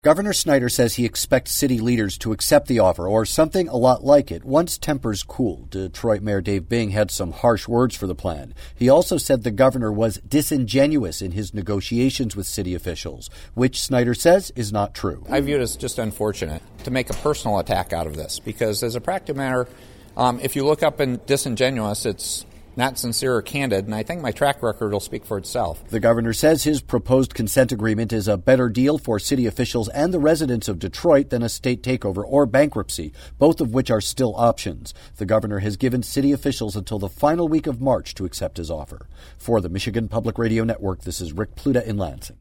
Governor Snyder says he expects city leaders to accept the offer or something a lot like it once tempers cool. Detroit Mayor Dave Bing had some harsh words for the plan. He also said the governor was disingenuous in his negotiations with city officials, which Snyder says is not true. I view it as just unfortunate to make a personal attack out of this because as a practical matter, if you look up in disingenuous, it's not sincere or candid, and I think my track record will speak for itself. The governor says his proposed consent agreement is a better deal for city officials and the residents of Detroit than a state takeover or bankruptcy, both of which are still options. The governor has given city officials until the final week of March to accept his offer. For the Michigan Public Radio Network, this is Rick Pluta in Lansing.